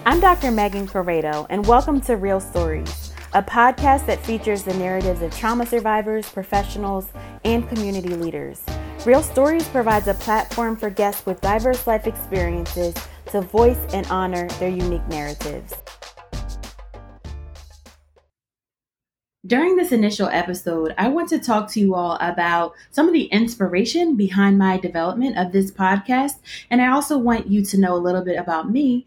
I'm Dr. Megan Corrado, and welcome to Real Stories, a podcast that features the narratives of trauma survivors, professionals, and community leaders. Real Stories provides a platform for guests with diverse life experiences to voice and honor their unique narratives. During this initial episode, I want to talk to you all about some of the inspiration behind my development of this podcast, and I also want you to know a little bit about me.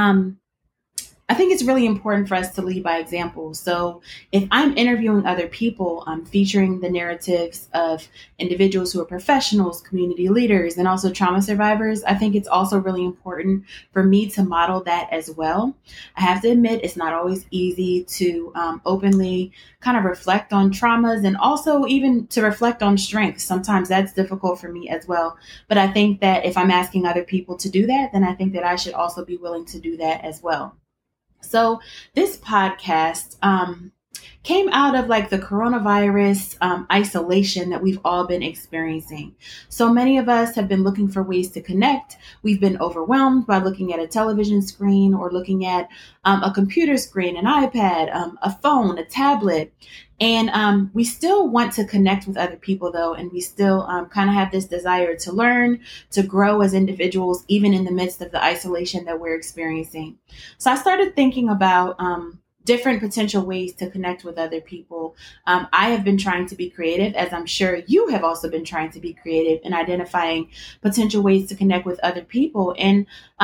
I think it's really important for us to lead by example. So if I'm interviewing other people, I'm featuring the narratives of individuals who are professionals, community leaders, and also trauma survivors. I think it's also really important for me to model that as well. I have to admit, it's not always easy to openly kind of reflect on traumas and also even to reflect on strengths. Sometimes that's difficult for me as well. But I think that if I'm asking other people to do that, then I think that I should also be willing to do that as well. So this podcast came out of like the coronavirus isolation that we've all been experiencing. So many of us have been looking for ways to connect. We've been overwhelmed by looking at a television screen or looking at a computer screen, an iPad, a phone, a tablet. And we still want to connect with other people, though, and we still kind of have this desire to learn, to grow as individuals, even in the midst of the isolation that we're experiencing. So I started thinking about different potential ways to connect with other people. I have been trying to be creative, as I'm sure you have also been trying to be creative in identifying potential ways to connect with other people. And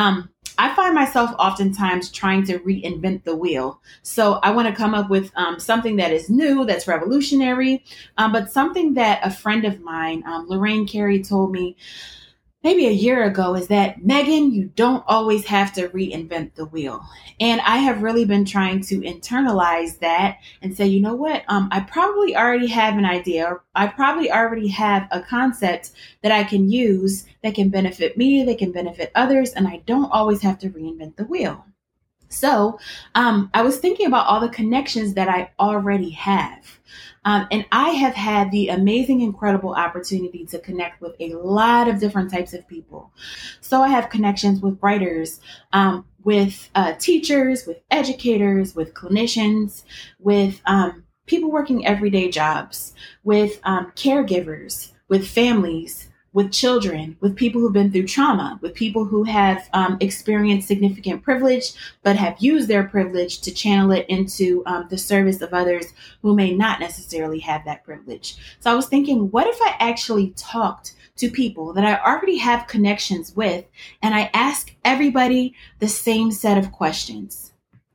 I find myself oftentimes trying to reinvent the wheel. So I want to come up with something that is new, that's revolutionary, but something that a friend of mine, Lorraine Carey, told me maybe a year ago is that, Megan, you don't always have to reinvent the wheel. And I have really been trying to internalize that and say, you know what, I probably already have an idea, or I probably already have a concept that I can use that can benefit me, that can benefit others, and I don't always have to reinvent the wheel. So I was thinking about all the connections that I already have. And I have had the amazing, incredible opportunity to connect with a lot of different types of people. So I have connections with writers, with teachers, with educators, with clinicians, with people working everyday jobs, with caregivers, with families, with children, with people who've been through trauma, with people who have experienced significant privilege, but have used their privilege to channel it into the service of others who may not necessarily have that privilege. So I was thinking, what if I actually talked to people that I already have connections with, and I ask everybody the same set of questions?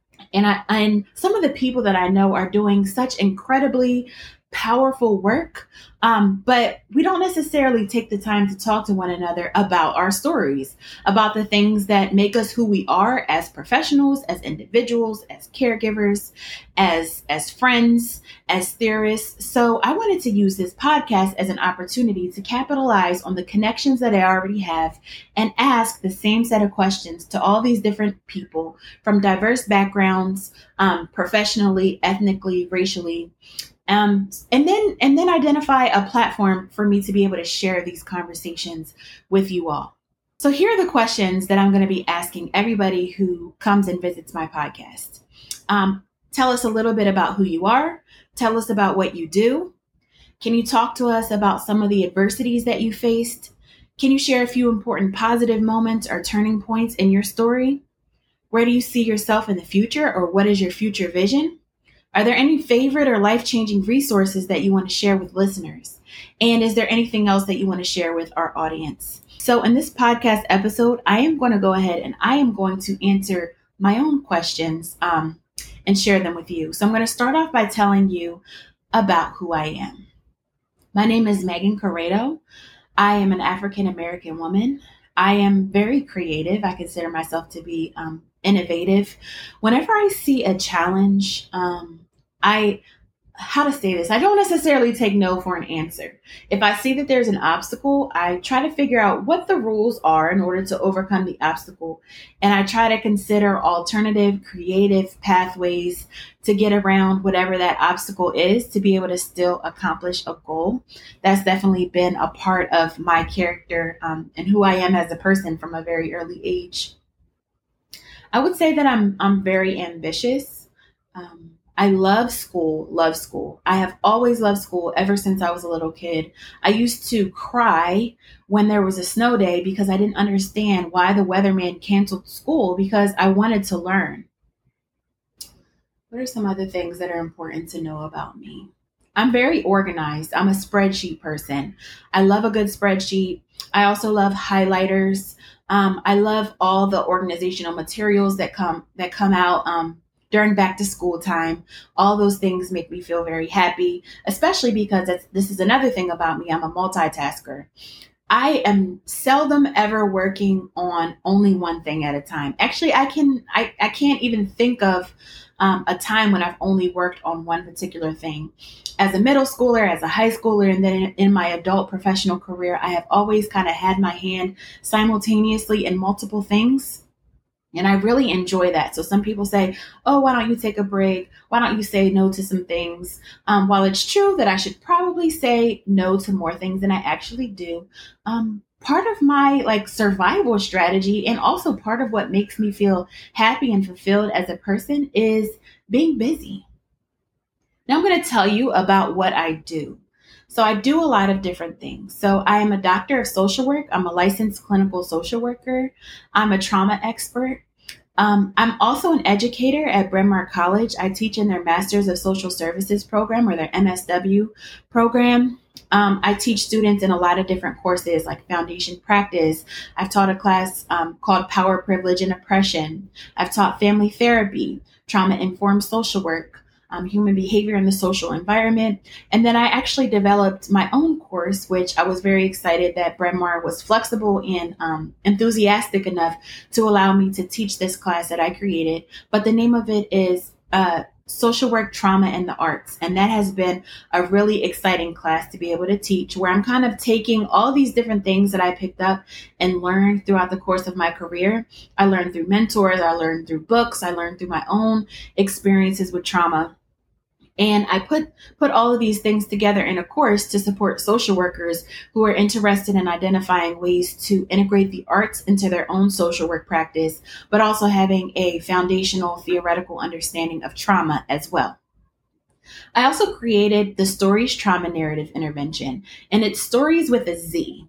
And some of the people that I know are doing such incredibly powerful work, but we don't necessarily take the time to talk to one another about our stories, about the things that make us who we are as professionals, as individuals, as caregivers, as friends, as theorists. So I wanted to use this podcast as an opportunity to capitalize on the connections that I already have and ask the same set of questions to all these different people from diverse backgrounds, professionally, ethnically, racially. And then identify a platform for me to be able to share these conversations with you all. So here are the questions that I'm going to be asking everybody who comes and visits my podcast. Tell us a little bit about who you are. Tell us about what you do. Can you talk to us about some of the adversities that you faced? Can you share a few important positive moments or turning points in your story? Where do you see yourself in the future, or what is your future vision? Are there any favorite or life-changing resources that you want to share with listeners? And is there anything else that you want to share with our audience? So in this podcast episode, I am going to go ahead and I am going to answer my own questions and share them with you. So I'm going to start off by telling you about who I am. My name is Megan Corrado. I am an African-American woman. I am very creative. I consider myself to be innovative. Whenever I see a challenge, how to say this? I don't necessarily take no for an answer. If I see that there's an obstacle, I try to figure out what the rules are in order to overcome the obstacle. And I try to consider alternative, creative pathways to get around whatever that obstacle is to be able to still accomplish a goal. That's definitely been a part of my character and who I am as a person from a very early age. I would say that I'm very ambitious. I love school, love school. I have always loved school ever since I was a little kid. I used to cry when there was a snow day because I didn't understand why the weatherman canceled school because I wanted to learn. What are some other things that are important to know about me? I'm very organized. I'm a spreadsheet person. I love a good spreadsheet. I also love highlighters. I love all the organizational materials that come out during back to school time. All those things make me feel very happy, especially because this is another thing about me. I'm a multitasker. I am seldom ever working on only one thing at a time. Actually, I can't even think of a time when I've only worked on one particular thing. As a middle schooler, as a high schooler, and then in my adult professional career, I have always kind of had my hand simultaneously in multiple things. And I really enjoy that. So some people say, oh, why don't you take a break? Why don't you say no to some things? While it's true that I should probably say no to more things than I actually do, part of my like survival strategy and also part of what makes me feel happy and fulfilled as a person is being busy. Now I'm going to tell you about what I do. So I do a lot of different things. So I am a doctor of social work. I'm a licensed clinical social worker. I'm a trauma expert. I'm also an educator at Bryn Mawr College. I teach in their Masters of Social Services program or their MSW program. I teach students in a lot of different courses like foundation practice. I've taught a class called Power, Privilege, and Oppression. I've taught family therapy, trauma informed social work, human behavior in the social environment. And then I actually developed my own course, which I was very excited that Bryn Mawr was flexible and enthusiastic enough to allow me to teach this class that I created. But the name of it is Social Work, Trauma, and the Arts. And that has been a really exciting class to be able to teach, where I'm kind of taking all these different things that I picked up and learned throughout the course of my career. I learned through mentors, I learned through books, I learned through my own experiences with trauma. And I put all of these things together in a course to support social workers who are interested in identifying ways to integrate the arts into their own social work practice, but also having a foundational theoretical understanding of trauma as well. I also created the Stories Trauma Narrative Intervention, and it's stories with a Z.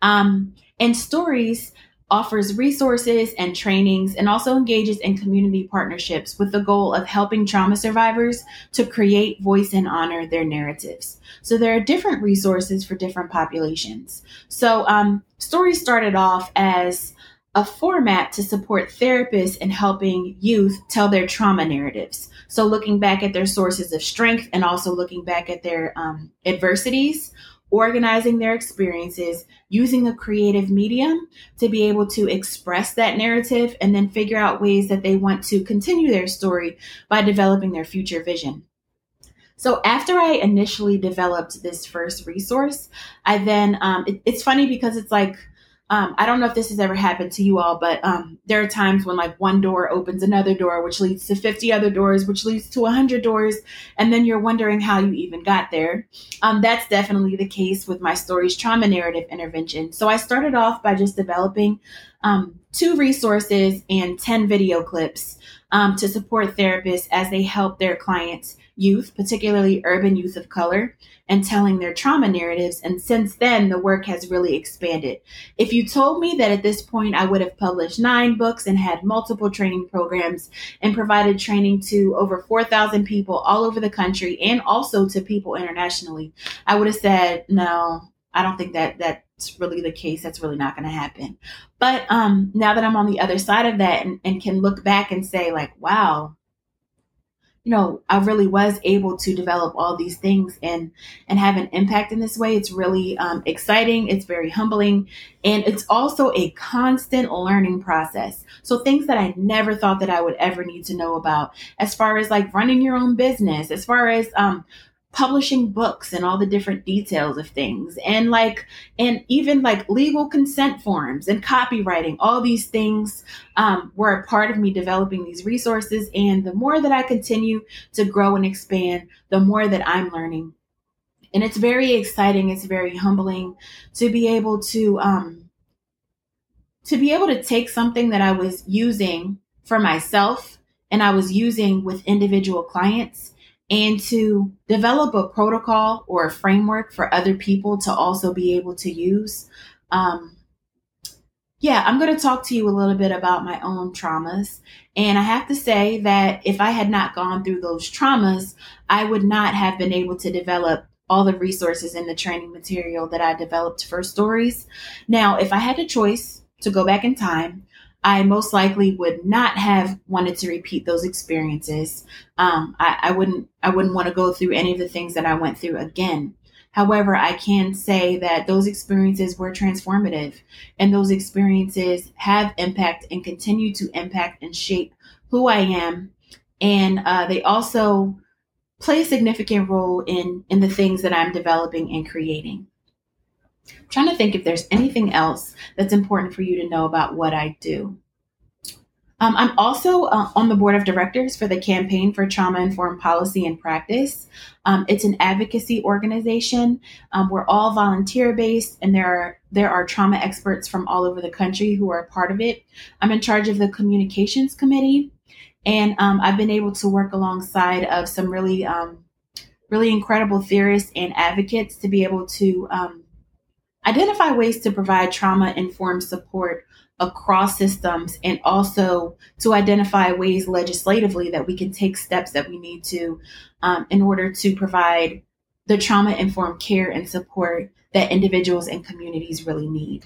And Stories offers resources and trainings and also engages in community partnerships with the goal of helping trauma survivors to create, voice, and honor their narratives. So there are different resources for different populations. So Stories started off as a format to support therapists in helping youth tell their trauma narratives. So looking back at their sources of strength and also looking back at their adversities, organizing their experiences, using a creative medium to be able to express that narrative and then figure out ways that they want to continue their story by developing their future vision. So after I initially developed this first resource, I then, it's funny because it's like, I don't know if this has ever happened to you all, but there are times when like one door opens another door, which leads to 50 other doors, which leads to 100 doors. And then you're wondering how you even got there. That's definitely the case with my Stories Trauma Narrative Intervention. So I started off by just developing 2 resources and 10 video clips to support therapists as they help their clients, youth, particularly urban youth of color, and telling their trauma narratives. And since then, the work has really expanded. If you told me that at this point I would have published 9 books and had multiple training programs and provided training to over 4,000 people all over the country and also to people internationally, I would have said, no, I don't think that's really the case. That's really not going to happen. But now that I'm on the other side of that and can look back and say like, wow, I really was able to develop all these things and have an impact in this way. It's really exciting. It's very humbling. And it's also a constant learning process. So things that I never thought that I would ever need to know about, as far as like running your own business, as far as publishing books and all the different details of things, and even like legal consent forms and copywriting. All these things were a part of me developing these resources. And the more that I continue to grow and expand, the more that I'm learning. And it's very exciting. It's very humbling to be able to take something that I was using for myself and I was using with individual clients, and to develop a protocol or a framework for other people to also be able to use. Um, yeah, I'm going to talk to you a little bit about my own traumas. And I have to say that if I had not gone through those traumas, I would not have been able to develop all the resources and the training material that I developed for stories. Now, if I had a choice to go back in time, I most likely would not have wanted to repeat those experiences. I wouldn't want to go through any of the things that I went through again. However, I can say that those experiences were transformative, and those experiences have impact and continue to impact and shape who I am. And they also play a significant role in the things that I'm developing and creating. I'm trying to think if there's anything else that's important for you to know about what I do. I'm also on the board of directors for the Campaign for Trauma Informed Policy and Practice. It's an advocacy organization. We're all volunteer based, and there are trauma experts from all over the country who are part of it. I'm in charge of the communications committee, and I've been able to work alongside of some really incredible theorists and advocates to be able to identify ways to provide trauma informed support across systems, and also to identify ways legislatively that we can take steps that we need to in order to provide the trauma informed care and support that individuals and communities really need.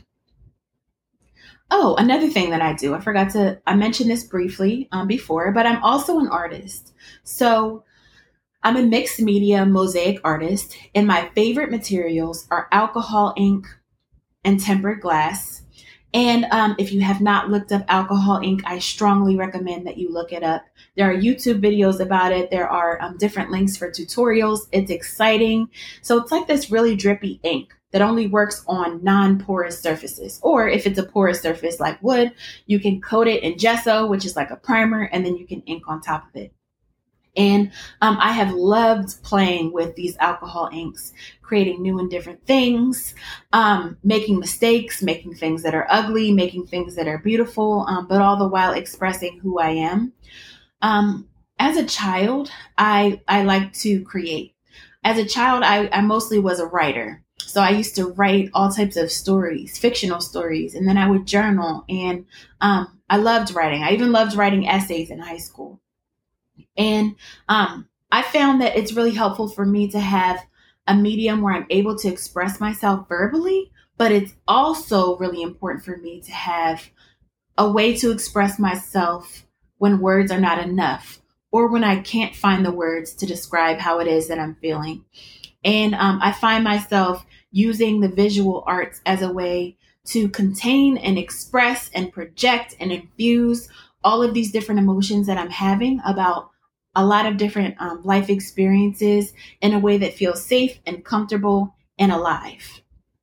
Oh, another thing that I do, I mentioned this briefly before, but I'm also an artist. So I'm a mixed media mosaic artist, and my favorite materials are alcohol ink and tempered glass. And if you have not looked up alcohol ink, I strongly recommend that you look it up. There are YouTube videos about it. There are different links for tutorials. It's exciting. So it's like this really drippy ink that only works on non-porous surfaces. Or if it's a porous surface like wood, you can coat it in gesso, which is like a primer, and then you can ink on top of it. And I have loved playing with these alcohol inks, creating new and different things, making mistakes, making things that are ugly, making things that are beautiful, but all the while expressing who I am. As a child, I like to create. As a child, I mostly was a writer. So I used to write all types of stories, fictional stories, and then I would journal. And I loved writing. I even loved writing essays in high school. And I found that it's really helpful for me to have a medium where I'm able to express myself verbally, but it's also really important for me to have a way to express myself when words are not enough, or when I can't find the words to describe how it is that I'm feeling. And I find myself using the visual arts as a way to contain and express and project and infuse all of these different emotions that I'm having about a lot of different life experiences in a way that feels safe and comfortable and alive.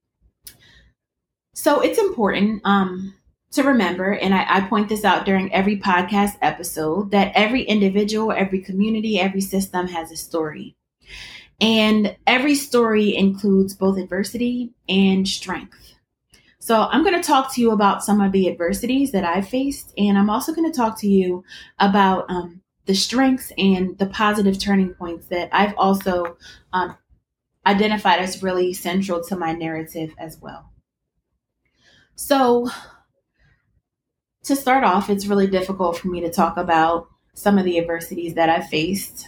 So it's important to remember, and I point this out during every podcast episode, that every individual, every community, every system has a story. And every story includes both adversity and strength. So I'm going to talk to you about some of the adversities that I've faced, and I'm also going to talk to you about the strengths and the positive turning points that I've also identified as really central to my narrative as well. So to start off, it's really difficult for me to talk about some of the adversities that I've faced.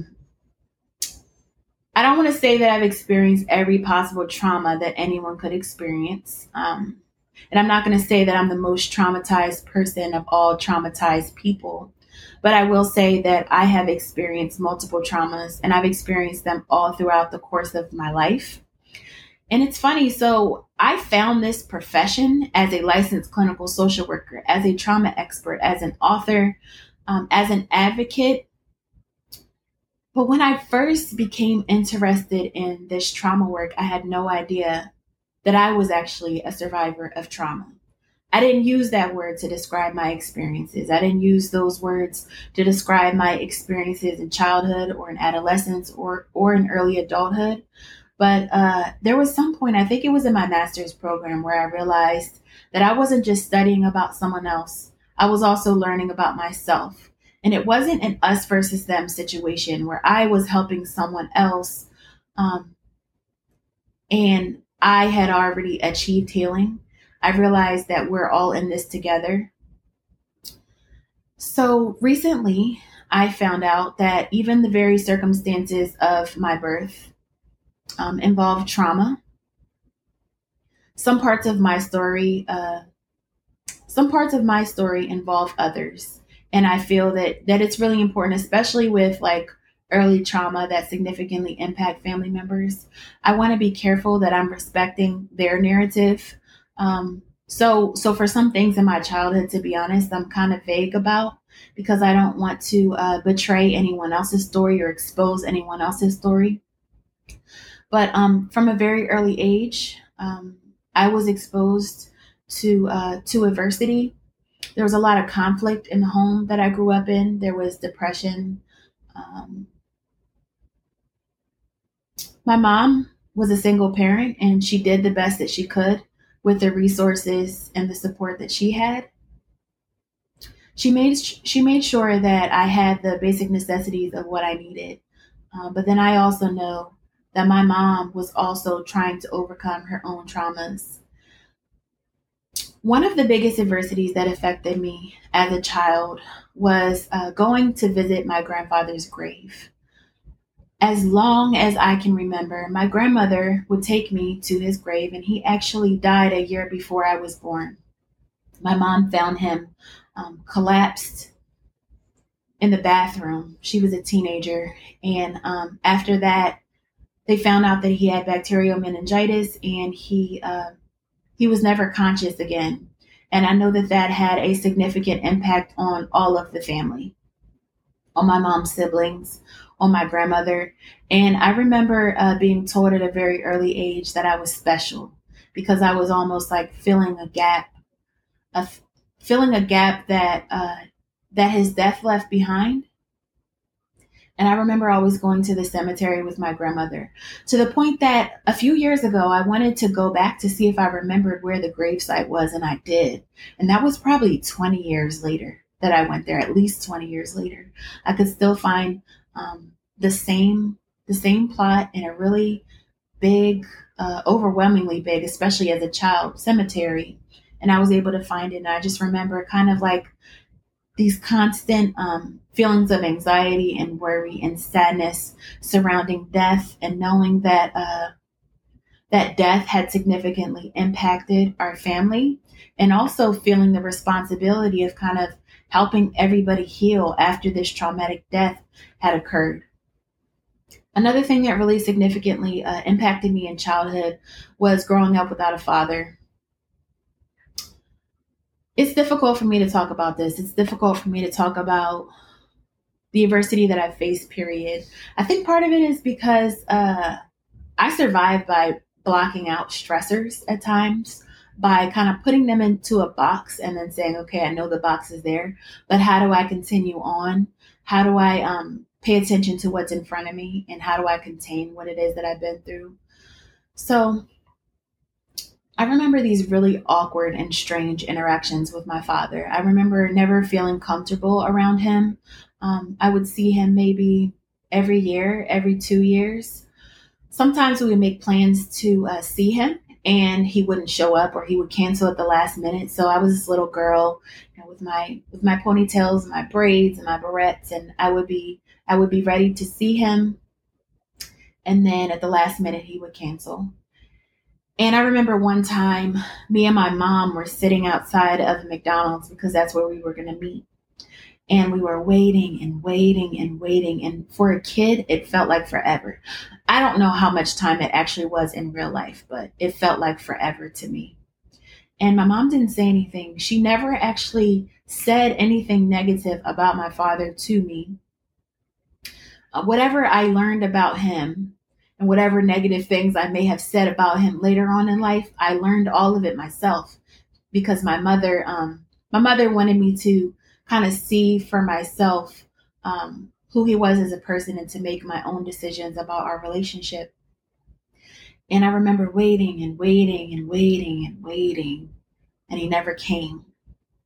I don't want to say that I've experienced every possible trauma that anyone could experience. And I'm not going to say that I'm the most traumatized person of all traumatized people. But I will say that I have experienced multiple traumas, and I've experienced them all throughout the course of my life. And it's funny. So I found this profession as a licensed clinical social worker, as a trauma expert, as an author, as an advocate. But when I first became interested in this trauma work, I had no idea that I was actually a survivor of trauma. I didn't use that word to describe my experiences. I didn't use those words to describe my experiences in childhood or in adolescence or in early adulthood. But there was some point, I think it was in my master's program, where I realized that I wasn't just studying about someone else. I was also learning about myself. And it wasn't an us versus them situation where I was helping someone else, um, and I had already achieved healing. I realized that we're all in this together. So recently, I found out that even the very circumstances of my birth involved trauma. Some parts of my story some parts of my story involve others, and I feel that it's really important, especially with like early trauma that significantly impact family members. I want to be careful that I'm respecting their narrative. So for some things in my childhood, to be honest, I'm kind of vague about, because I don't want to betray anyone else's story or expose anyone else's story. But from a very early age, I was exposed to adversity. There was a lot of conflict in the home that I grew up in. There was depression. Um, my mom was a single parent, and she did the best that she could with the resources and the support that she had. She made sure that I had the basic necessities of what I needed. But then I also know that my mom was also trying to overcome her own traumas. One of the biggest adversities that affected me as a child was going to visit my grandfather's grave. As long as I can remember, my grandmother would take me to his grave, and he actually died a year before I was born. My mom found him collapsed in the bathroom. She was a teenager, and after that, they found out that he had bacterial meningitis, and he was never conscious again. And I know that that had a significant impact on all of the family, on my mom's siblings, on my grandmother. And I remember being told at a very early age that I was special, because I was almost like a, filling a gap that his death left behind. And I remember always going to the cemetery with my grandmother, to the point that a few years ago, I wanted to go back to see if I remembered where the gravesite was, and I did. And that was probably 20 years later that I went there, at least 20 years later. I could still find the same plot in a really big, overwhelmingly big, especially as a child, cemetery. And I was able to find it. And I just remember kind of like these constant feelings of anxiety and worry and sadness surrounding death, and knowing that death had significantly impacted our family, and also feeling the responsibility of kind of helping everybody heal after this traumatic death had occurred. Another thing that really significantly impacted me in childhood was growing up without a father. It's difficult for me to talk about this. It's difficult for me to talk about the adversity that I faced, period. I think part of it is because I survived by blocking out stressors at times, by kind of putting them into a box and then saying, okay, I know the box is there, but how do I continue on? How do I pay attention to what's in front of me? And how do I contain what it is that I've been through? So I remember these really awkward and strange interactions with my father. I remember never feeling comfortable around him. I would see him maybe every year, every 2 years. Sometimes we would make plans to see him, and he wouldn't show up, or he would cancel at the last minute. So I was this little girl, with my ponytails, my braids, and my barrettes, and I would be ready to see him, and then at the last minute he would cancel. And I remember one time, me and my mom were sitting outside of McDonald's, because that's where we were going to meet. And we were waiting and waiting and waiting. And for a kid, it felt like forever. I don't know how much time it actually was in real life, but it felt like forever to me. And my mom didn't say anything. She never actually said anything negative about my father to me. Whatever I learned about him, and whatever negative things I may have said about him later on in life, I learned all of it myself, because my mother wanted me to kind of see for myself who he was as a person, and to make my own decisions about our relationship. And I remember waiting and waiting and waiting and waiting, and he never came.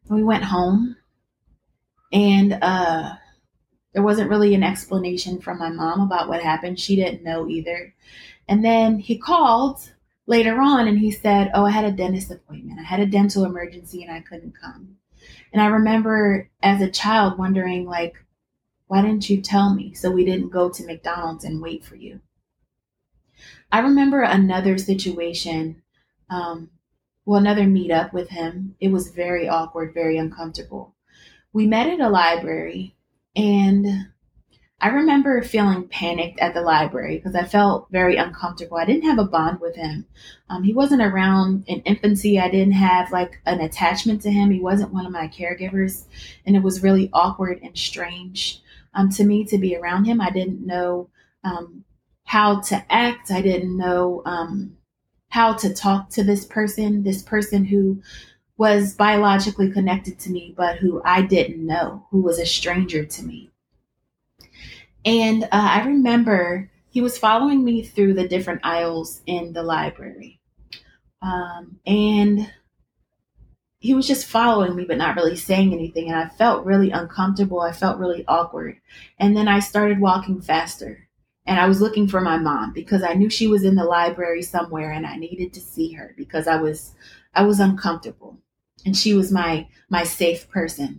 We went home, and there wasn't really an explanation from my mom about what happened. She didn't know either. And then he called later on and he said, "Oh, I had a dentist appointment. I had a dental emergency and I couldn't come." And I remember as a child wondering, like, why didn't you tell me so we didn't go to McDonald's and wait for you? I remember another situation, um, another meetup with him. It was very awkward, very uncomfortable. We met at a library, and I remember feeling panicked at the library because I felt very uncomfortable. I didn't have a bond with him. He wasn't around in infancy. I didn't have like an attachment to him. He wasn't one of my caregivers. And it was really awkward and strange to me to be around him. I didn't know um, how to act. I didn't know how to talk to this person who was biologically connected to me, but who I didn't know, who was a stranger to me. And I remember he was following me through the different aisles in the library. And he was just following me, but not really saying anything. And I felt really uncomfortable. I felt really awkward. And then I started walking faster. And I was looking for my mom because I knew she was in the library somewhere and I needed to see her because I was uncomfortable. And she was my safe person.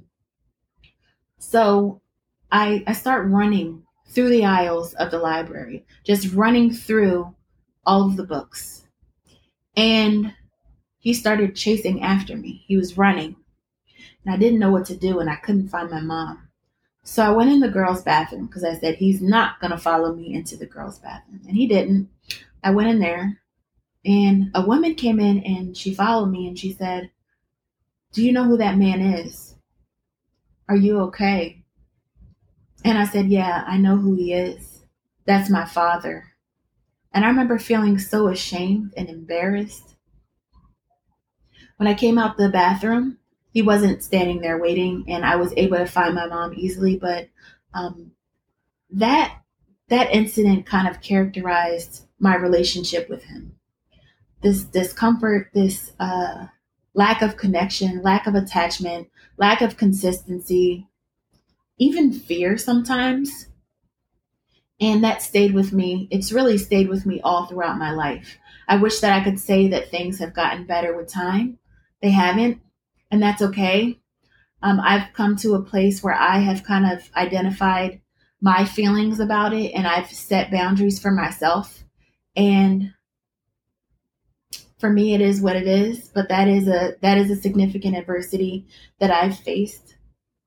So I start running through the aisles of the library, just running through all of the books. And he started chasing after me. He was running, and I didn't know what to do, and I couldn't find my mom. So I went in the girls' bathroom because I said, he's not going to follow me into the girls' bathroom. And he didn't. I went in there, and a woman came in, and she followed me, and she said, "Do you know who that man is? Are you okay?" And I said, "Yeah, I know who he is. That's my father." And I remember feeling so ashamed and embarrassed. When I came out the bathroom, he wasn't standing there waiting, and I was able to find my mom easily. But um, that that incident kind of characterized my relationship with him. This discomfort, this lack of connection, lack of attachment, lack of consistency, even fear sometimes. And that stayed with me. It's really stayed with me all throughout my life. I wish that I could say that things have gotten better with time. They haven't, and that's okay. I've come to a place where I have kind of identified my feelings about it and I've set boundaries for myself. And for me, it is what it is, but that is a significant adversity that I've faced.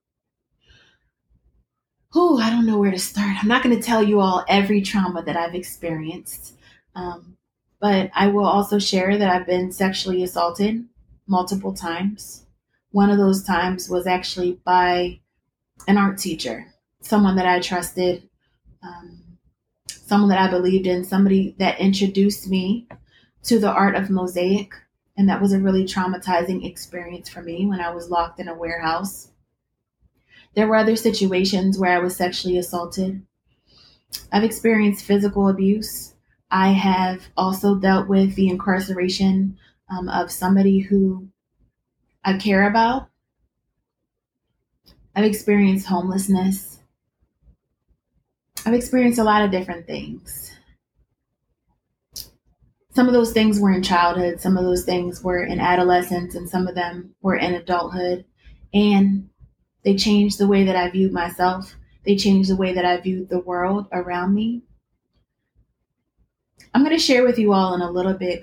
Oh, I don't know where to start. I'm not going to tell you all every trauma that I've experienced. Um, but I will also share that I've been sexually assaulted multiple times. One of those times was actually by an art teacher, someone that I trusted, um, someone that I believed in, somebody that introduced me to the art of mosaic. And that was a really traumatizing experience for me when I was locked in a warehouse. There were other situations where I was sexually assaulted. I've experienced physical abuse. I have also dealt with the incarceration of somebody who I care about. I've experienced homelessness. I've experienced a lot of different things. Some of those things were in childhood, some of those things were in adolescence, and some of them were in adulthood. And they changed the way that I viewed myself. They changed the way that I viewed the world around me. I'm going to share with you all in a little bit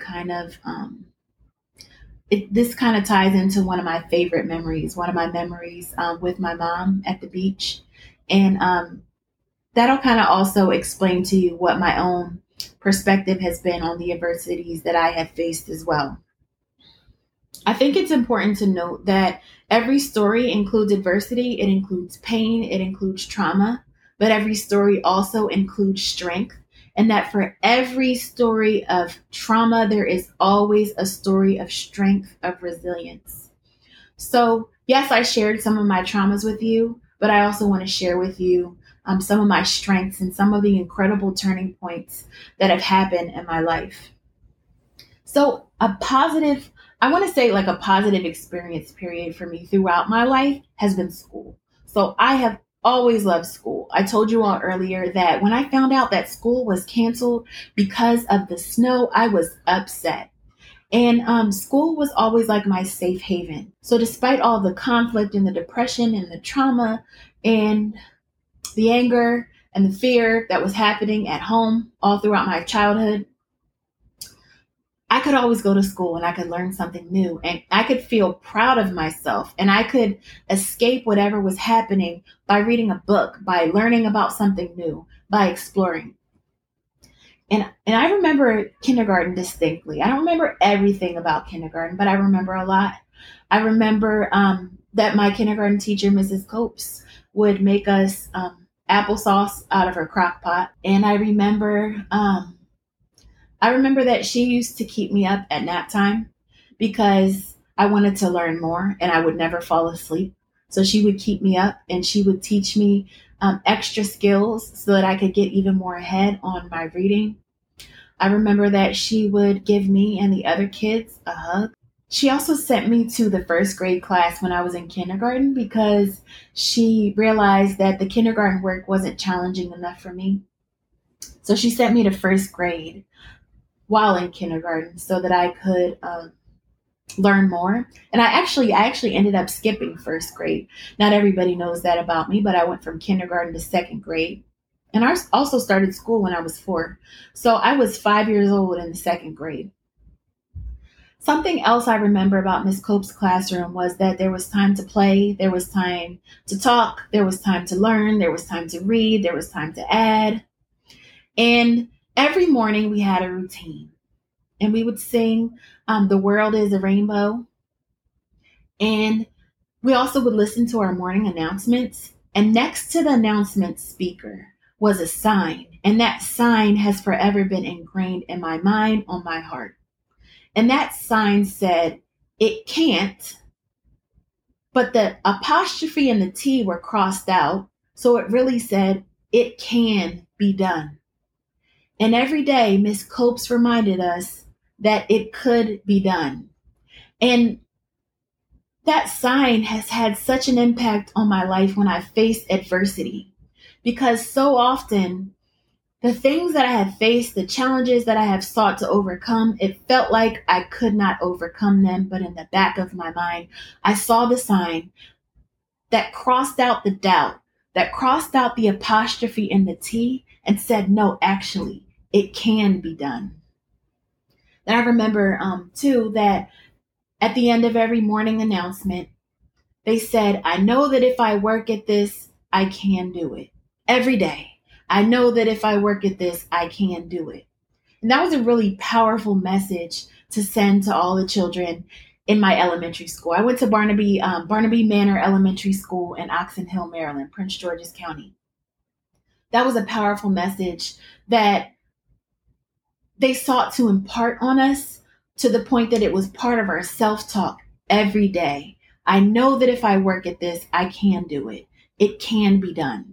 this kind of ties into one of my favorite memories, one of my memories with my mom at the beach. And that'll kind of also explain to you what my own perspective has been on the adversities that I have faced as well. I think it's important to note that every story includes adversity, it includes pain, it includes trauma, but every story also includes strength. And that for every story of trauma, there is always a story of strength, of resilience. So, yes, I shared some of my traumas with you, but I also want to share with you some of my strengths and some of the incredible turning points that have happened in my life. So, a positive I want to say like a positive experience period for me throughout my life has been school. So I have always loved school. I told you all earlier that when I found out that school was canceled because of the snow, I was upset. And school was always like my safe haven. So despite all the conflict and the depression and the trauma and the anger and the fear that was happening at home all throughout my childhood, I could always go to school and I could learn something new and I could feel proud of myself and I could escape whatever was happening by reading a book, by learning about something new, by exploring. And I remember kindergarten distinctly. I don't remember everything about kindergarten, but I remember a lot. I remember that my kindergarten teacher, Mrs. Copes, would make us applesauce out of her crock pot. And I remember that she used to keep me up at nap time because I wanted to learn more and I would never fall asleep. So she would keep me up and she would teach me extra skills so that I could get even more ahead on my reading. I remember that she would give me and the other kids a hug. She also sent me to the first grade class when I was in kindergarten because she realized that the kindergarten work wasn't challenging enough for me. So she sent me to first grade while in kindergarten so that I could learn more. And I actually ended up skipping first grade. Not everybody knows that about me, but I went from kindergarten to second grade. And I also started school when I was 4. So I was 5 years old in the second grade. Something else I remember about Miss Cope's classroom was that there was time to play, there was time to talk, there was time to learn, there was time to read, there was time to add. And every morning we had a routine. And we would sing The World is a Rainbow. And we also would listen to our morning announcements. And next to the announcement speaker was a sign. And that sign has forever been ingrained in my mind, on my heart. And that sign said, "It can't," but the apostrophe and the T were crossed out. So it really said, "It can be done." And every day, Miss Copes reminded us that it could be done. And that sign has had such an impact on my life when I faced adversity. Because so often, the things that I have faced, the challenges that I have sought to overcome, it felt like I could not overcome them. But in the back of my mind, I saw the sign that crossed out the doubt, that crossed out the apostrophe and the T and said, no, actually, it can be done. And I remember, too, that at the end of every morning announcement, they said, "I know that if I work at this, I can do it." Every day. I know that if I work at this, I can do it. And that was a really powerful message to send to all the children in my elementary school. I went to Barnaby Manor Elementary School in Oxon Hill, Maryland, Prince George's County. That was a powerful message that they sought to impart on us to the point that it was part of our self-talk every day. I know that if I work at this, I can do it. It can be done.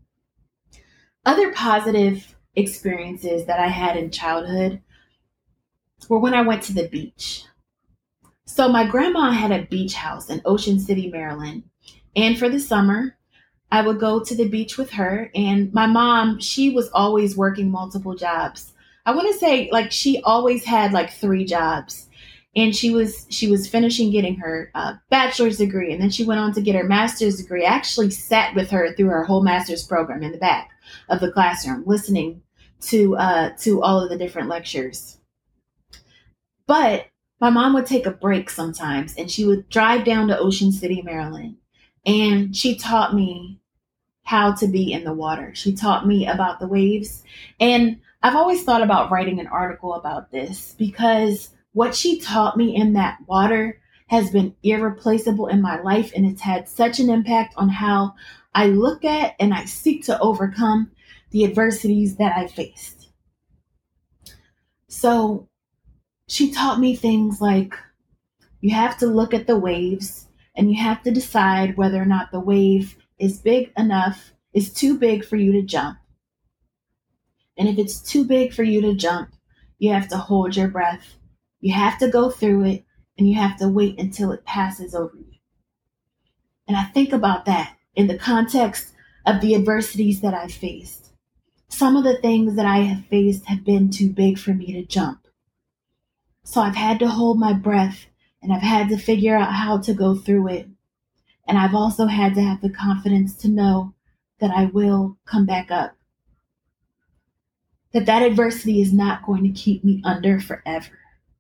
Other positive experiences that I had in childhood were when I went to the beach. So my grandma had a beach house in Ocean City, Maryland. And for the summer, I would go to the beach with her. And my mom, she was always working multiple jobs. I want to say like she always had like 3 jobs. And she was finishing getting her bachelor's degree, and then she went on to get her master's degree. I actually sat with her through her whole master's program in the back of the classroom, listening to all of the different lectures. But my mom would take a break sometimes, and she would drive down to Ocean City, Maryland, and she taught me how to be in the water. She taught me about the waves, and I've always thought about writing an article about this because what she taught me in that water has been irreplaceable in my life, and it's had such an impact on how I look at and I seek to overcome the adversities that I faced. So she taught me things like you have to look at the waves and you have to decide whether or not the wave is big enough, is too big for you to jump. And if it's too big for you to jump, you have to hold your breath. You have to go through it. and you have to wait until it passes over you. And I think about that in the context of the adversities that I've faced. Some of the things that I have faced have been too big for me to jump. So I've had to hold my breath and I've had to figure out how to go through it. And I've also had to have the confidence to know that I will come back up. That adversity is not going to keep me under forever.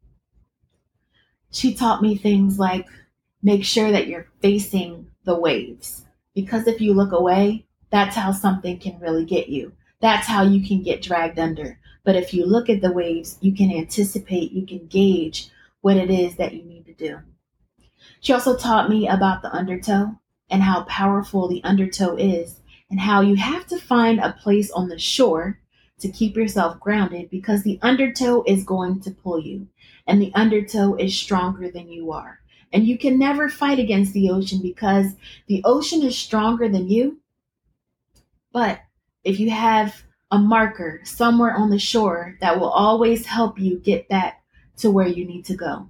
She taught me things like make sure that you're facing the waves. Because if you look away, that's how something can really get you. That's how you can get dragged under. But if you look at the waves, you can anticipate, you can gauge what it is that you need to do. She also taught me about the undertow and how powerful the undertow is, and how you have to find a place on the shore to keep yourself grounded because the undertow is going to pull you, and the undertow is stronger than you are. And you can never fight against the ocean because the ocean is stronger than you. But if you have a marker somewhere on the shore that will always help you get back to where you need to go.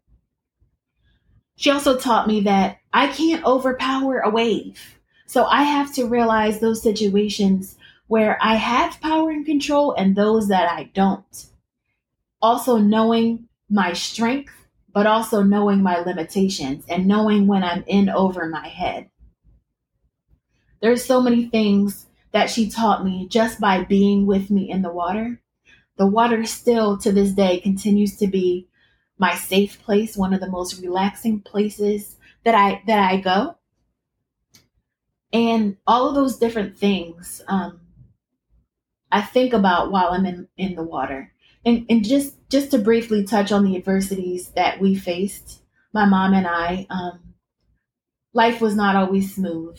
She also taught me that I can't overpower a wave. So I have to realize those situations where I have power and control and those that I don't. Also knowing my strength, but also knowing my limitations and knowing when I'm in over my head. There's so many things that she taught me just by being with me in the water. The water still to this day continues to be my safe place, one of the most relaxing places that I go. And all of those different things I think about while I'm in the water. And just to briefly touch on the adversities that we faced, my mom and I, life was not always smooth.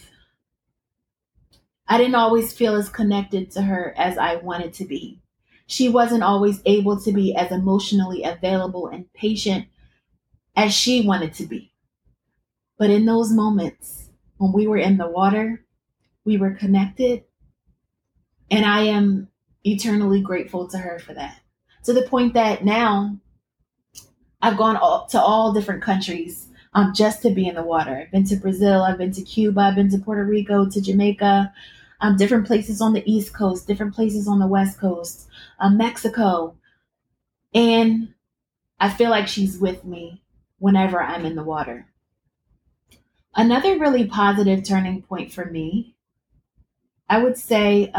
I didn't always feel as connected to her as I wanted to be. She wasn't always able to be as emotionally available and patient as she wanted to be. But in those moments when we were in the water, we were connected, and I am eternally grateful to her for that. To the point that now I've gone to all different countries just to be in the water. I've been to Brazil, I've been to Cuba, I've been to Puerto Rico, to Jamaica, different places on the East Coast, different places on the West Coast, Mexico. And I feel like she's with me whenever I'm in the water. Another really positive turning point for me, I would say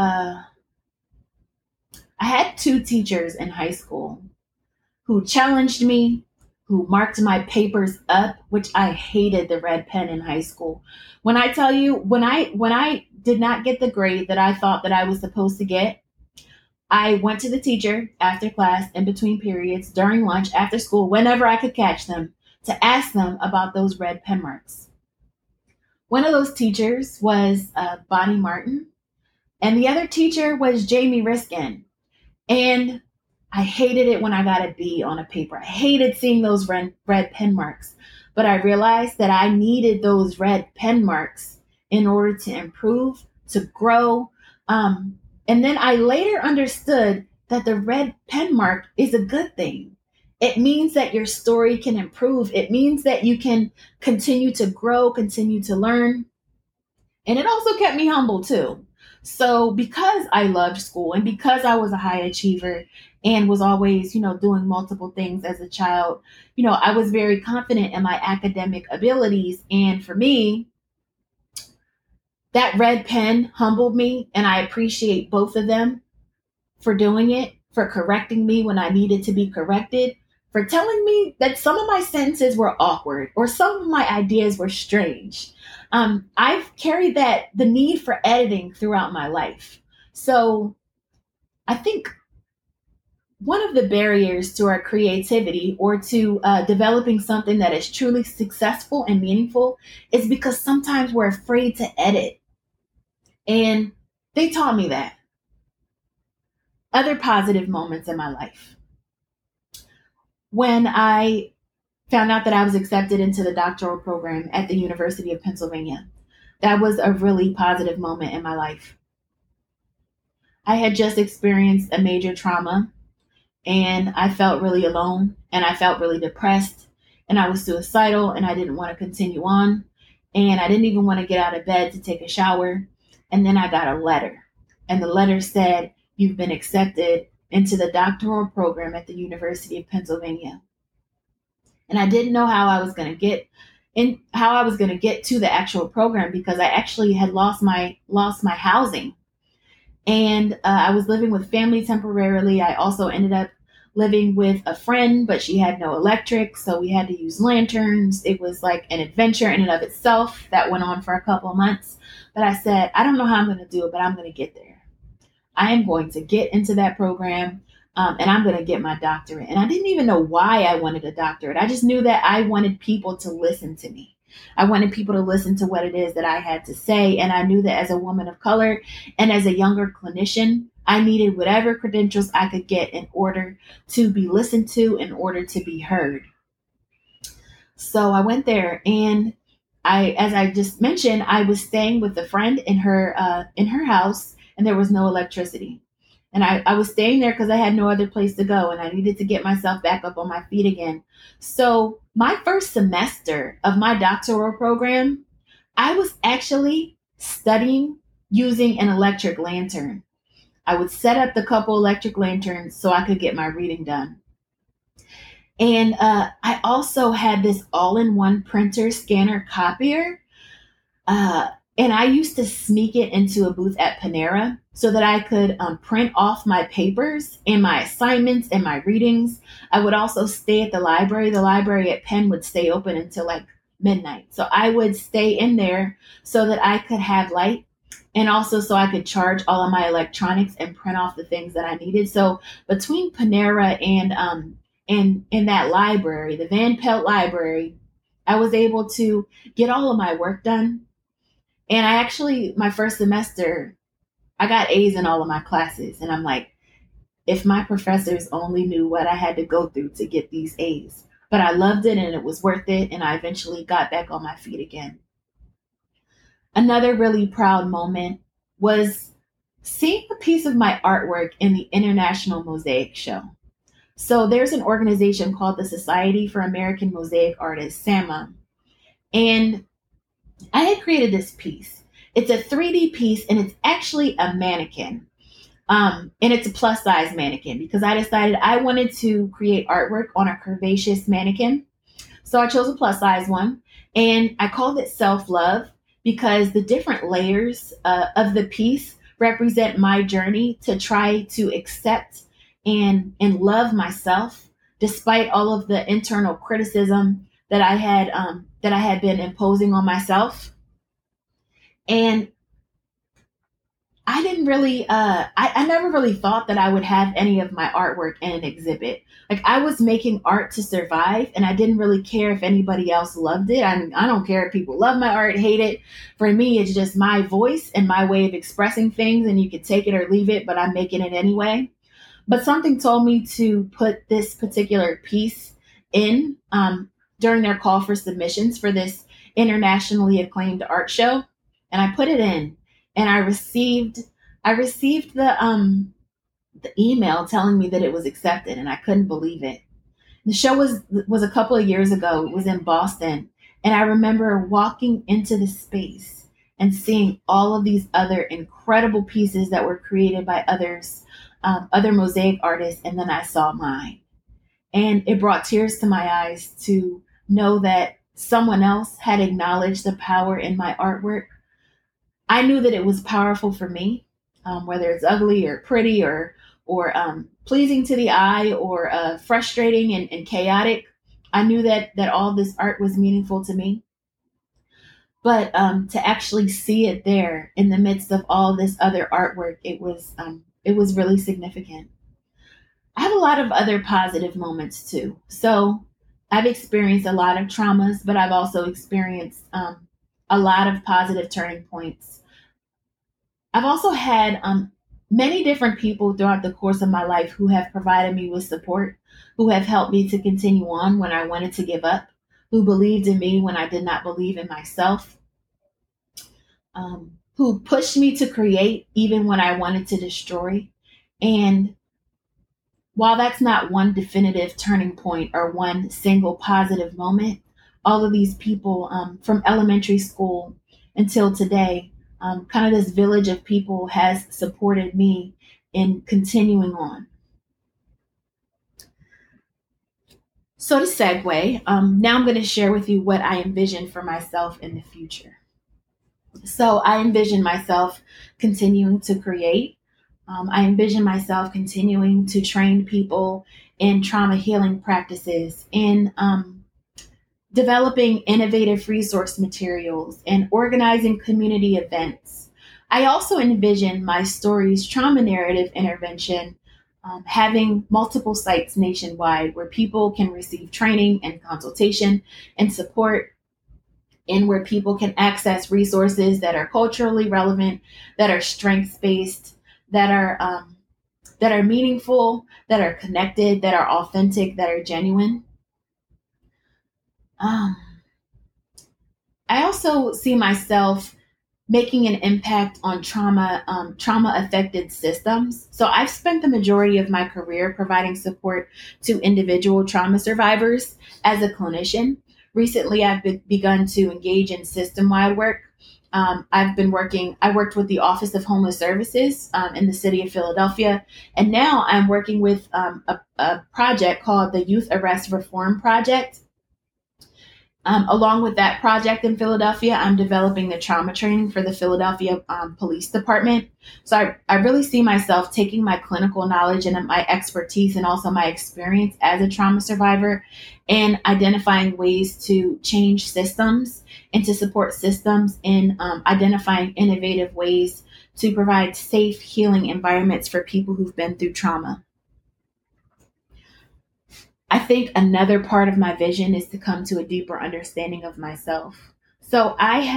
I had two teachers in high school who challenged me, who marked my papers up, which I hated the red pen in high school. When I tell you, when I did not get the grade that I thought that I was supposed to get, I went to the teacher after class, in between periods, during lunch, after school, whenever I could catch them, to ask them about those red pen marks. One of those teachers was Bonnie Martin, and the other teacher was Jamie Riskin. And I hated it when I got a B on a paper. I hated seeing those red pen marks. But I realized that I needed those red pen marks in order to improve, to grow. And then I later understood that the red pen mark is a good thing. It means that your story can improve. It means that you can continue to grow, continue to learn. And it also kept me humble too. So because I loved school and because I was a high achiever and was always, doing multiple things as a child, I was very confident in my academic abilities. And for me, that red pen humbled me, and I appreciate both of them for doing it, for correcting me when I needed to be corrected, for telling me that some of my sentences were awkward or some of my ideas were strange. I've carried the need for editing throughout my life. So I think one of the barriers to our creativity or to developing something that is truly successful and meaningful is because sometimes we're afraid to edit. And they taught me that. Other positive moments in my life. When I found out that I was accepted into the doctoral program at the University of Pennsylvania, that was a really positive moment in my life. I had just experienced a major trauma, and I felt really alone, and I felt really depressed, and I was suicidal and I didn't want to continue on. And I didn't even want to get out of bed to take a shower. And then I got a letter. And the letter said, "You've been accepted into the doctoral program at the University of Pennsylvania." And I didn't know how I was going to get to the actual program because I actually had lost my housing. And I was living with family temporarily. I also ended up living with a friend, but she had no electric, so we had to use lanterns. It was like an adventure in and of itself that went on for a couple of months. But I said, I don't know how I'm going to do it, but I'm going to get there. I am going to get into that program, and I'm going to get my doctorate. And I didn't even know why I wanted a doctorate. I just knew that I wanted people to listen to me. I wanted people to listen to what it is that I had to say. And I knew that as a woman of color and as a younger clinician, I needed whatever credentials I could get in order to be listened to, in order to be heard. So I went there, and as I just mentioned, I was staying with a friend in her house, and there was no electricity. And I was staying there because I had no other place to go, and I needed to get myself back up on my feet again. So my first semester of my doctoral program, I was actually studying using an electric lantern. I would set up the couple electric lanterns so I could get my reading done. And I also had this all-in-one printer, scanner, copier. Uh, and I used to sneak it into a booth at Panera so that I could print off my papers and my assignments and my readings. I would also stay at the library. The library at Penn would stay open until like midnight. So I would stay in there so that I could have light, and also so I could charge all of my electronics and print off the things that I needed. So between Panera and in that library, the Van Pelt Library, I was able to get all of my work done. And I actually, my first semester, I got A's in all of my classes. And I'm like, if my professors only knew what I had to go through to get these A's. But I loved it and it was worth it. And I eventually got back on my feet again. Another really proud moment was seeing a piece of my artwork in the International Mosaic Show. So there's an organization called the Society for American Mosaic Artists, SAMA. And I had created this piece. It's a 3D piece, and it's actually a mannequin. And it's a plus size mannequin because I decided I wanted to create artwork on a curvaceous mannequin. So I chose a plus size one, and I called it Self Love because the different layers of the piece represent my journey to try to accept and love myself despite all of the internal criticism that I had been imposing on myself. And I didn't really, I never really thought that I would have any of my artwork in an exhibit. Like I was making art to survive, and I didn't really care if anybody else loved it. I don't care if people love my art, hate it. For me, it's just my voice and my way of expressing things, and you could take it or leave it, but I'm making it anyway. But something told me to put this particular piece in during their call for submissions for this internationally acclaimed art show, and I put it in, and I received the email telling me that it was accepted, and I couldn't believe it. The show was a couple of years ago. It was in Boston, and I remember walking into the space and seeing all of these other incredible pieces that were created by other mosaic artists, and then I saw mine. And it brought tears to my eyes to know that someone else had acknowledged the power in my artwork. I knew that it was powerful for me, whether it's ugly or pretty or pleasing to the eye or frustrating and chaotic. I knew that all this art was meaningful to me. But to actually see it there in the midst of all this other artwork, it was really significant. I have a lot of other positive moments too. So I've experienced a lot of traumas, but I've also experienced a lot of positive turning points. I've also had many different people throughout the course of my life who have provided me with support, who have helped me to continue on when I wanted to give up, who believed in me when I did not believe in myself, who pushed me to create even when I wanted to destroy. And While that's not one definitive turning point or one single positive moment, all of these people from elementary school until today, kind of this village of people has supported me in continuing on. So to segue, now I'm going to share with you what I envision for myself in the future. So I envision myself continuing to create. I envision myself continuing to train people in trauma healing practices, in developing innovative resource materials, and organizing community events. I also envision my story's trauma narrative intervention having multiple sites nationwide where people can receive training and consultation and support, and where people can access resources that are culturally relevant, that are strengths based, that are meaningful, that are connected, that are authentic, that are genuine. Um, I also see myself making an impact on trauma affected systems. So I've spent the majority of my career providing support to individual trauma survivors as a clinician. Recently, I've begun to engage in system wide work. I worked with the Office of Homeless Services in the city of Philadelphia, and now I'm working with a project called the Youth Arrest Reform Project. Along with that project in Philadelphia, I'm developing the trauma training for the Philadelphia Police Department. So I really see myself taking my clinical knowledge and my expertise and also my experience as a trauma survivor and identifying ways to change systems and to support systems in identifying innovative ways to provide safe healing environments for people who've been through trauma. I think another part of my vision is to come to a deeper understanding of myself. So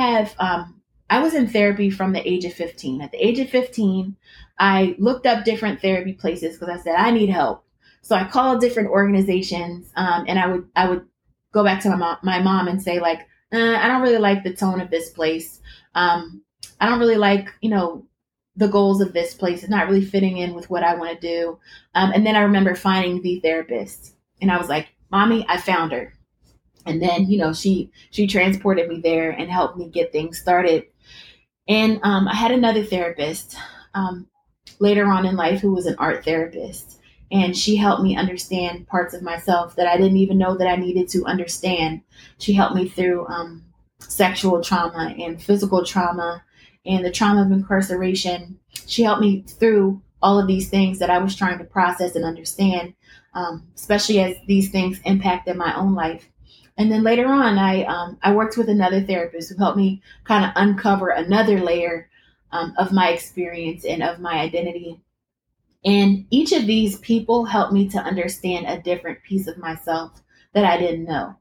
I was in therapy from the age of 15. At the age of 15, I looked up different therapy places because I said, I need help. So I called different organizations, and I would go back to my mom and say like, I don't really like the tone of this place. I don't really like, the goals of this place. It's not really fitting in with what I want to do. And then I remember finding the therapist. And I was like, Mommy, I found her. And then, she transported me there and helped me get things started. And I had another therapist later on in life who was an art therapist. And she helped me understand parts of myself that I didn't even know that I needed to understand. She helped me through sexual trauma and physical trauma and the trauma of incarceration. She helped me through all of these things that I was trying to process and understand, especially as these things impacted my own life. And then later on, I worked with another therapist who helped me kind of uncover another layer of my experience and of my identity. And each of these people helped me to understand a different piece of myself that I didn't know.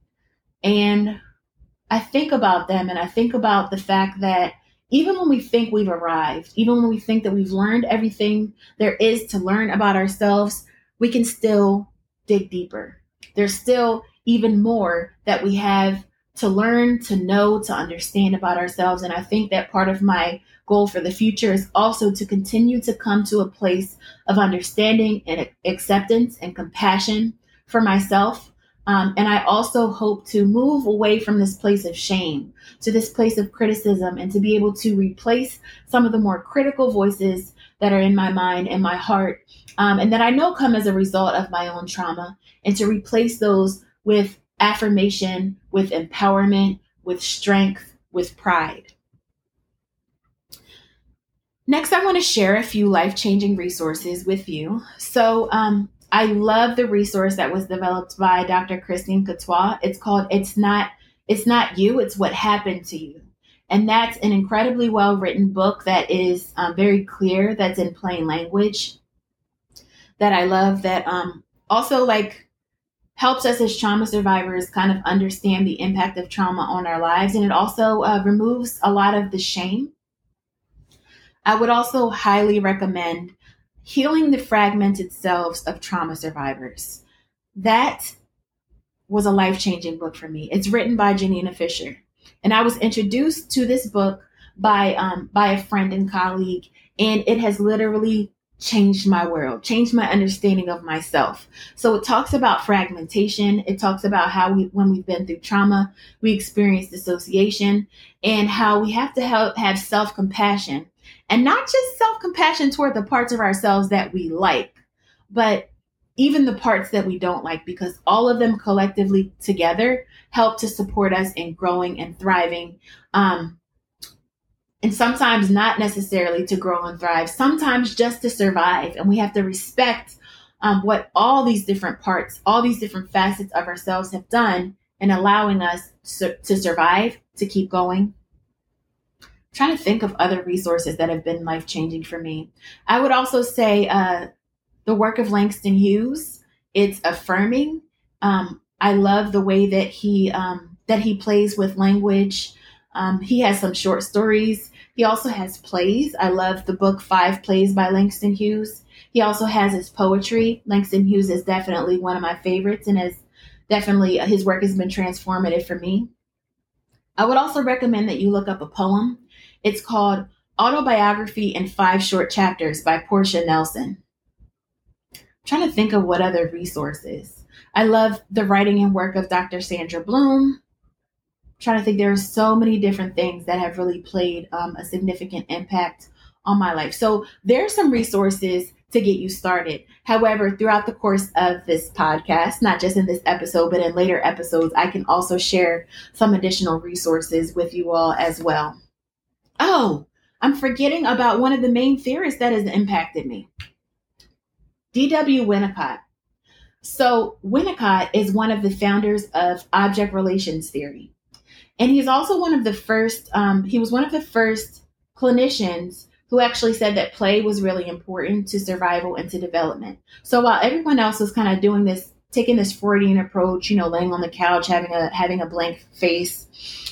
And I think about them and I think about the fact that even when we think we've arrived, even when we think that we've learned everything there is to learn about ourselves, we can still dig deeper. There's still even more that we have to learn, to know, to understand about ourselves. And I think that part of my goal for the future is also to continue to come to a place of understanding and acceptance and compassion for myself. And I also hope to move away from this place of shame to this place of criticism and to be able to replace some of the more critical voices that are in my mind and my heart, and that I know come as a result of my own trauma, and to replace those with affirmation, with empowerment, with strength, with pride. Next, I want to share a few life-changing resources with you. So I love the resource that was developed by Dr. Christine Courtois. It's called It's Not You, It's What Happened to You. And that's an incredibly well-written book that is very clear, that's in plain language, that I love, that also helps us as trauma survivors kind of understand the impact of trauma on our lives. And it also removes a lot of the shame. I would also highly recommend Healing the Fragmented Selves of Trauma Survivors. That was a life-changing book for me. It's written by Janina Fisher. And I was introduced to this book by a friend and colleague, and it has literally changed my world, changed my understanding of myself. So it talks about fragmentation. It talks about how when we've been through trauma, we experience dissociation, and how we have to have self-compassion, and not just self-compassion toward the parts of ourselves that we like, but even the parts that we don't like, because all of them collectively together help to support us in growing and thriving. And sometimes not necessarily to grow and thrive, sometimes just to survive. And we have to respect what all these different parts, all these different facets of ourselves have done in allowing us to survive, to keep going. I'm trying to think of other resources that have been life-changing for me. I would also say the work of Langston Hughes. It's affirming. I love the way that he plays with language. He has some short stories. He also has plays. I love the book 5 Plays by Langston Hughes. He also has his poetry. Langston Hughes is definitely one of my favorites, and his work has been transformative for me. I would also recommend that you look up a poem. It's called Autobiography in 5 Short Chapters by Portia Nelson. I'm trying to think of what other resources. I love the writing and work of Dr. Sandra Bloom. Trying to think, there are so many different things that have really played a significant impact on my life. So there are some resources to get you started. However, throughout the course of this podcast, not just in this episode, but in later episodes, I can also share some additional resources with you all as well. Oh, I'm forgetting about one of the main theorists that has impacted me. D.W. Winnicott. So Winnicott is one of the founders of object relations theory. And he's also one of the first clinicians who actually said that play was really important to survival and to development. So while everyone else was kind of doing this, taking this Freudian approach, laying on the couch, having a blank face,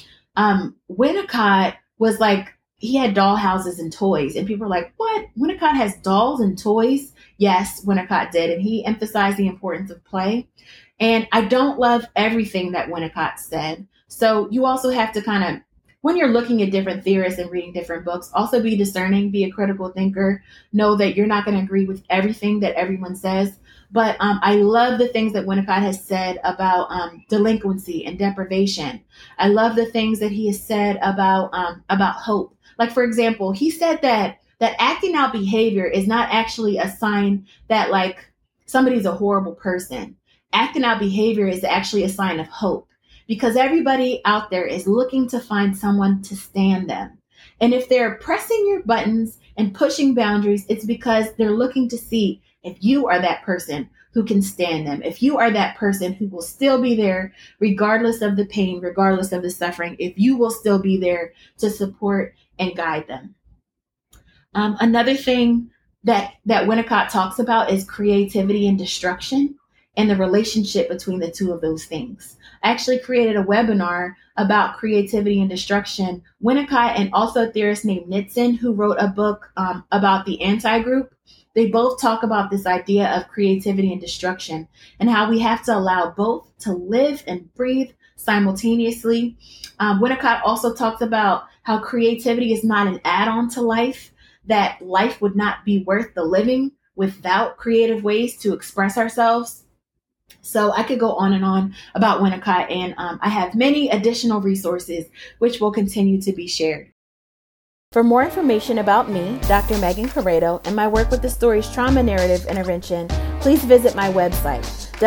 Winnicott was like, he had doll houses and toys. And people were like, what? Winnicott has dolls and toys? Yes, Winnicott did. And he emphasized the importance of play. And I don't love everything that Winnicott said. So you also have to kind of, when you're looking at different theorists and reading different books, also be discerning, be a critical thinker, know that you're not going to agree with everything that everyone says. But I love the things that Winnicott has said about delinquency and deprivation. I love the things that he has said about hope. Like, for example, he said that acting out behavior is not actually a sign that like somebody's a horrible person. Acting out behavior is actually a sign of hope, because everybody out there is looking to find someone to stand them. And if they're pressing your buttons and pushing boundaries, it's because they're looking to see if you are that person who can stand them, if you are that person who will still be there regardless of the pain, regardless of the suffering, if you will still be there to support and guide them. Another thing that Winnicott talks about is creativity and destruction and the relationship between the two of those things. I actually created a webinar about creativity and destruction. Winnicott and also a theorist named Nitzan, who wrote a book about the anti-group, they both talk about this idea of creativity and destruction and how we have to allow both to live and breathe simultaneously. Winnicott also talks about how creativity is not an add-on to life, that life would not be worth the living without creative ways to express ourselves. So I could go on and on about Winnicott, and I have many additional resources which will continue to be shared. For more information about me, Dr. Megan Corrado, and my work with the Stories Trauma Narrative Intervention, please visit my website,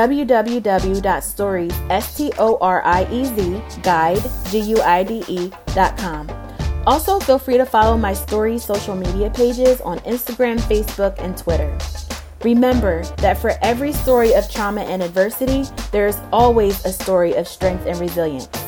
www.storiesguide.com. Also, feel free to follow my Stories social media pages on Instagram, Facebook, and Twitter. Remember that for every story of trauma and adversity, there is always a story of strength and resilience.